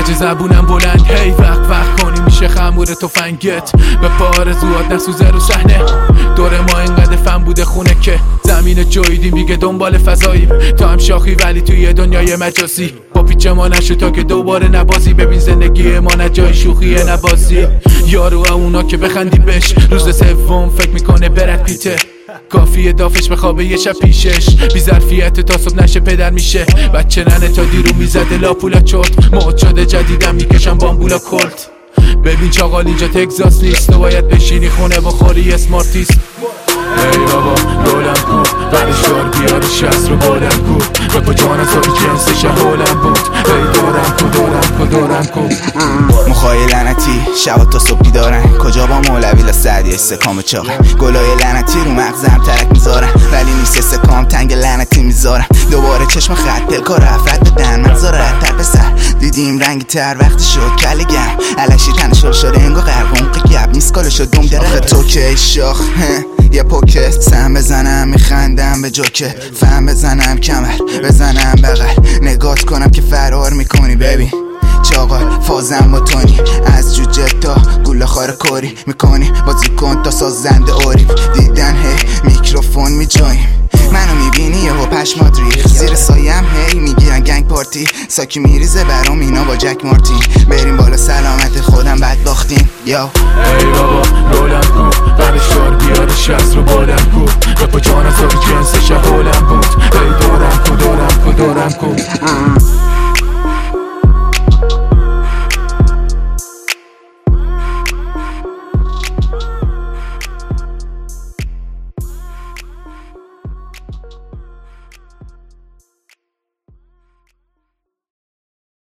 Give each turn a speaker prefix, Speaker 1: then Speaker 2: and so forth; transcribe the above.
Speaker 1: کج زبونم بلند هی وق کنی میشه خمور تفنگت به پارزوات نسوزه رو صحنه دور ما اینقدر فن بوده خونه که زمین جویدیم دیگه دنبال فضاییم تا هم شاخی ولی توی دنیای مجازی با پیچ ما نشو تا که دوباره نبازی ببین زندگی ما نه جای شوخیه نبازی یارو اونا که بخندی بش روز سوم فکر میکنه برد پیته کافیه دافش بخوابه یه شب پیشش بی ظرفیت تا صبح نشه پدر میشه بچه ننه تا دیرو میزده لاپولا چرت موت شده جدیدم میکشم بامبولا کلت ببین چاقال اینجا تگزاس نیست تو باید بشینی خونه بخوری اسمارتیست ای بابا گلم کو برش دار بیاری شست رو بولم کو رپا جان از هایی جنسش هولم بود ای دورم کو
Speaker 2: مخای لعنتی شبا تا صبح بیدارن کجا با مولوی لسعدی استکام چاقه گلای لعنتی رو مغزم ترک میذارن ولی نیست استکام تنگ لعنتی میذارن دوباره چشم خط دلکار افرد بدن مغزاره تر پسر دیدیم رنگی تر وقتی شد کلی گم علشی تنشل شده انگو غرقونق گب نیست کالو شد دوم دره تو که شاخ یه پوکت سم بزنم میخندم به جوکه فهم بزنم کمر بزنم بغل نگات کنم که فرار میکنی ببین چاقال فازم با تونی از جوجه تا گوله خار کاری میکنی بازی کن تا سازنده اوریب دیدن هی میکروفون میجاییم منو میبینی یهو پشمات ریخ زیر سایم هی میگیرن گنگ پارتی ساکی میریزه برام اینا با جک مارتین بریم بالا سلامت خودم بعد باختین یا
Speaker 1: ای بابا